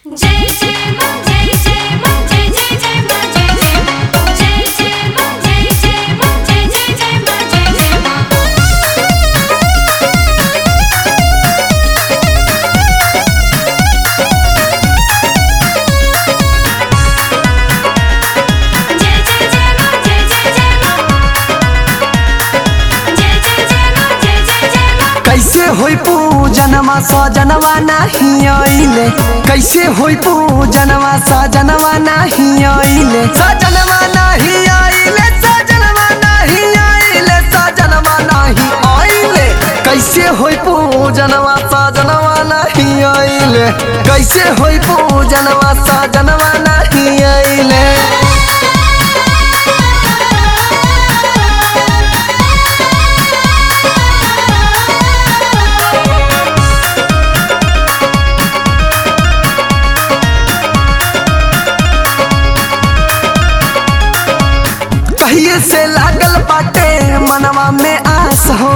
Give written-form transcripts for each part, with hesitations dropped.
जय जय मां जय जय मां जय जय जय मां जय जय मां जय जय मां जय जय मां जय जय जय मां जय जय मां जय जय जय मां जय जय जय मां जय जय जय मां जय जय जय मां कैसे होई पूजनवा सजनवा नहीं आइले कैसे होई पूजनवा सजनवा नहीं आइले सजनवा नहीं आइले सजनवा नहीं आइले सजनवा नहीं आइले कैसे होई पूजनवा सजनवा नहीं आइले कैसे होई पूजनवा सजनवा नहीं आइले कहिए से लागल बाटे मनवा में आस हो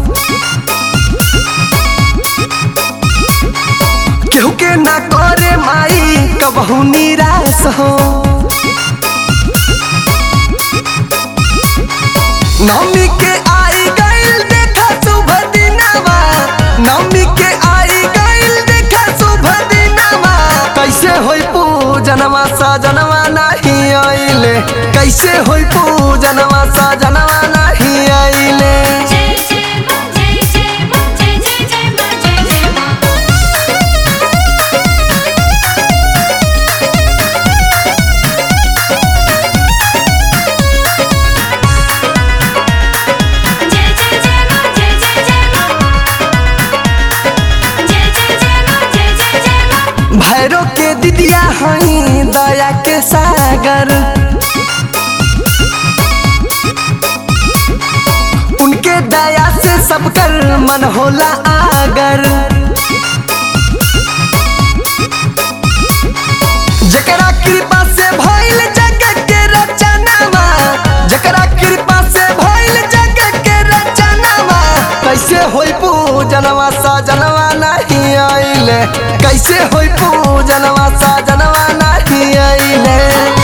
केहू के ना करे माई कबहू निराश हो नवमी के आई गइल देखा शुभ दिनवा नवमी के आई गइल देखा शुभ दिनवा कैसे होई पूजनवा सजनवा नहीं आइले कैसे होई पूजनवा सजनवा नहीं आइले जय जय मां जय जय मां जय जय जय मां जय जय मां जय जय जय मां जय जय जय मां जय जय जय मां जय जय जय मां भैरो के दिदिया हई दया के सागर उनके दया से सब कर मन होला आगर जकरा कृपा से भइल जग के रचनावा जकरा कृपा से भइल जग के रचनावा कैसे होई पूजनवा सजनवा नहीं आइले कैसे होई पूजनवा सजनवा नहीं आइले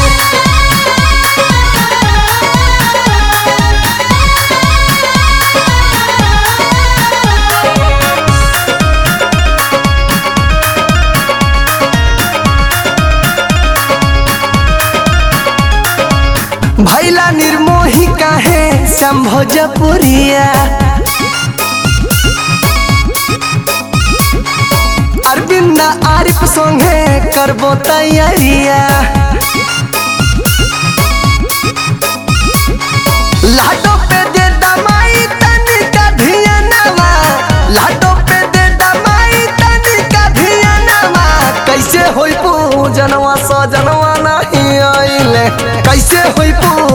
भैला निर्मोही काहे संभोजपुरिया अरविंद आरिफ संगे करबो तैयारिया लाटो पे दे दमाई तनी का धियानवा लाटो पे दे दमाई तनी का धियानवा कैसे होई पूजनवा सजनवा नहीं आइले कैसे होई